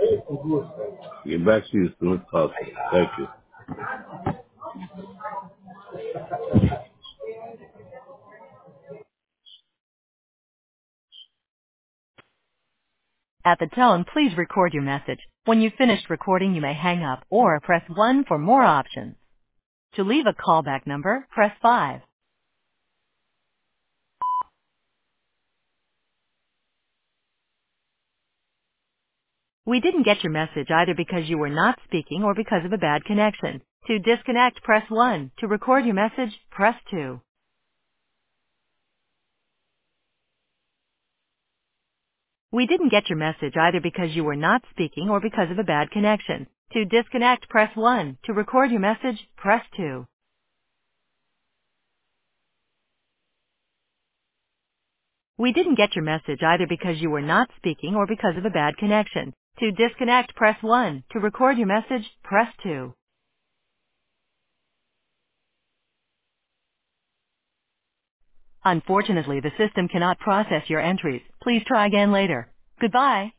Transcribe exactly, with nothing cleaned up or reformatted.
Get back to you as soon as possible. Thank you. At the tone, please record your message. When you've finished recording, you may hang up or press one for more options. To leave a callback number, press five. We didn't get your message either because you were not speaking or because of a bad connection. To disconnect, press one. To record your message, press two. We didn't get your message either because you were not speaking or because of a bad connection. To disconnect, press one. To record your message, press two. We didn't get your message either because you were not speaking or because of a bad connection. To disconnect, press one. To record your message, press two. Unfortunately, the system cannot process your entries. Please try again later. Goodbye.